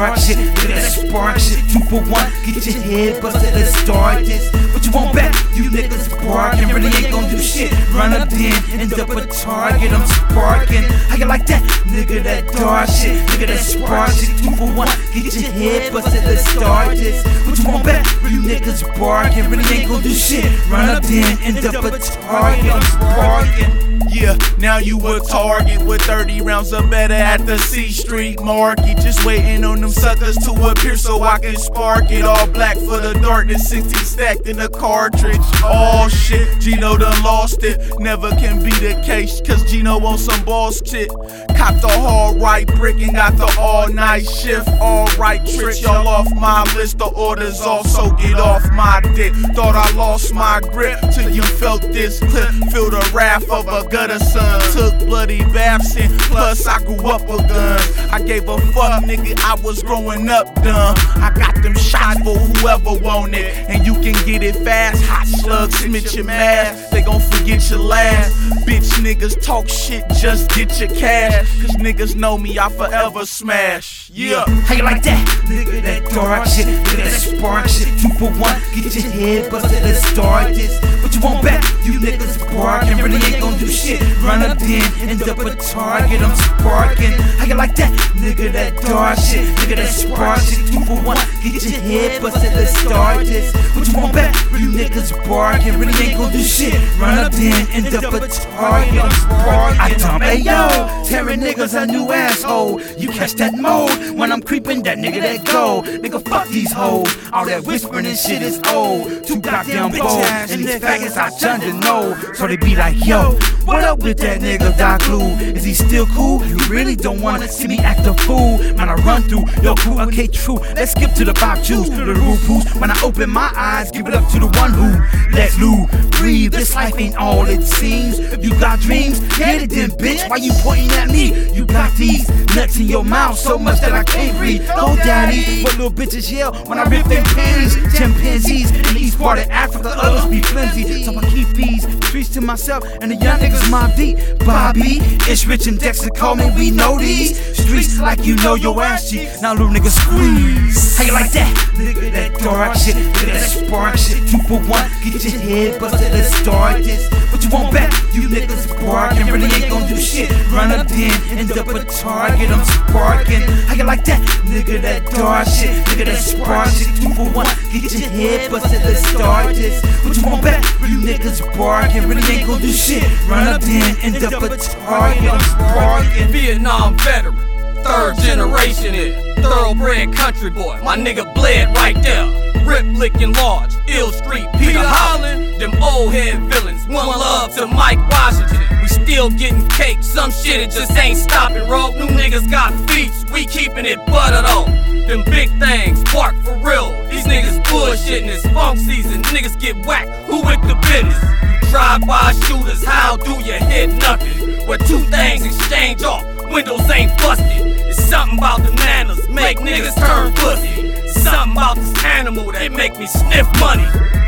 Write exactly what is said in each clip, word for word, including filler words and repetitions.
dark shit, look at that spark shit. Two for one, get your head busted, let's start this. What you want back? You niggas barking, really ain't gon' do shit. Run up then, end up a target, I'm sparking. How you like that? Nigga, that dark shit, look at that spark shit. Two for one, get your head busted, let's start this. What you want back? You niggas barking, really ain't gon' do shit. Run up then, end up a target, I'm sparking. Yeah, now you a target with thirty rounds of better at the C Street market. Just waiting on them suckers to appear so I can spark it. All black for the darkness, sixty stacked in the cartridge. Oh shit, Gino done lost it. Never can be the case, cause Gino on some boss shit. Cop the hard right brick and got the all night shift. All right tricks, y'all off my list. The orders off, so get off my dick. Thought I lost my grip till you felt this clip. Feel the wrath of a gutter son. Took bloody baths in, plus I grew up with guns. I gave a fuck, nigga, I was growing up dumb. I got them shots for whoever want it, and you can get it fast. Hot slugs, smith your mask, they gon' forget your last. Bitch niggas talk shit, just get your cash. Cause niggas know me, I forever smash. Yeah. How you like that? Nigga, that dark shit, look at that spark shit. Two for one, get your head busted, let's start this. What you want back? You niggas barking, really ain't gon' do shit. Run up then, end up a target, I'm sparking. How you like that? Nigga, that dark shit, look at that spark shit. Two for one, get your head busted, let's start this. What you want back? You niggas barking, really ain't gon' do shit. Run up then, end up a target, I'm sparking. I dump, hey yo, tearing niggas a new asshole. You catch that mode when I'm creeping, that nigga that go. Nigga, fuck these hoes. All that whispering and shit is old. Too goddamn bold, and these faggots I turned to know. So they be like, yo, what up with that nigga Doc Lou? Is he still cool? You really don't wanna see me act a fool. Man, I run through your crew, okay, true. Let's skip to the Bob Juice, the rule poos. When I open my eyes, give it up to the one who let Lou breathe. This life ain't all it seems. If you got dreams, get it then, bitch. Why you pointing at me? You got these nuts in your mouth so much that I can't breathe. Oh, daddy, what little bitches yell when I rip their panties? Chimpanzees in the east part of Africa, others be flimsy. So I keep these streets to myself and the young niggas mob deep. Bobby, it's Rich and Dexter, call me, we know these streets like you know your ass cheek. Now little niggas squeeze. How you like that? Nigga, that dark shit, look at that spark shit. Two for one, get your head busted, let's start this. What you want back? You niggas barking, really ain't gon' do shit. Run up then, end up a target, I'm sparking. How you like that? Nigga, that dark shit, look at that spark shit. Two for one, get your head busted, let's start this. What you want back? You niggas barking, really ain't gon' do shit. Run up then, end up a target, I'm sparking. Vietnam veteran, third generation it. Thoroughbred country boy, my nigga bled right there. Rip licking large, ill street, Peter Holland. Them old head villains, one love to Mike Washington. We still getting cake, some shit it just ain't stopping, bro. New niggas got feet, we keeping it buttered on. Them big things, bark for real. These niggas bullshitting, it's funk season, niggas get whacked, who with the business? You drive-by shooters, how do you hit nothing? Where two things exchange off, windows ain't busted. It's something about the manners, make niggas turn pussy. Something about this animal that make me sniff money.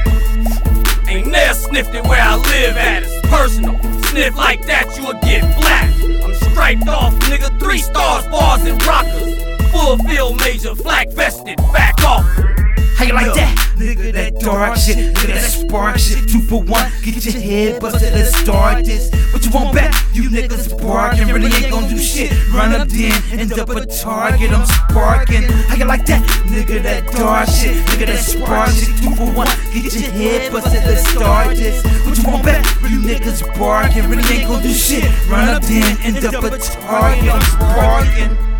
Ain't never sniffed it where I live at, it's personal. Sniff like that, you'll get flat. I'm striped off, nigga, three stars, bars and rockers. Full field major, flag vested, back off. How you like that? Nigga, that dark shit, look at that spark shit. Two for one, get your head busted, let's start this. What you want back? You niggas barking, really ain't gon' do shit. Run up then, end up a target, I'm sparking. How you like that? Nigga, that dark shit, look at that spark shit. Two for one, get your head busted, let's start this. What you want back? You niggas barking, really ain't gon' do shit. Run up then, end up a target, I'm sparking.